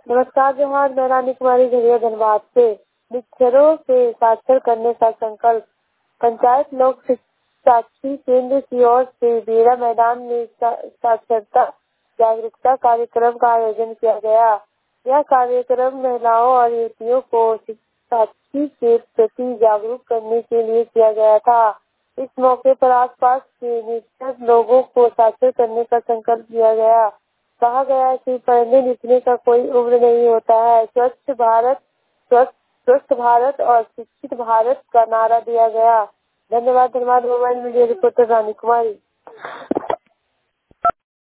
नमस्कार जोहार, मैं रानी कुमारी झरिया धनबाद से। निक्षरों से साक्षर करने का संकल्प। पंचायत लोक साक्षी केंद्र की ओर से बेड़ा मैदान में साक्षरता जागरूकता कार्यक्रम का आयोजन किया गया। यह कार्यक्रम महिलाओं और युवतियों को साक्षी के प्रति जागरूक करने के लिए किया गया था। इस मौके पर आसपास के निरक्षर लोगों को साक्षर करने का संकल्प लिया गया। कहा गया है कि पढ़ने लिखने का कोई उम्र नहीं होता है। स्वस्थ भारत और शिक्षित भारत का नारा दिया गया। धन्यवाद। धन्यवाद। मोबाइल मीडिया रिपोर्टर रानी कुमारी।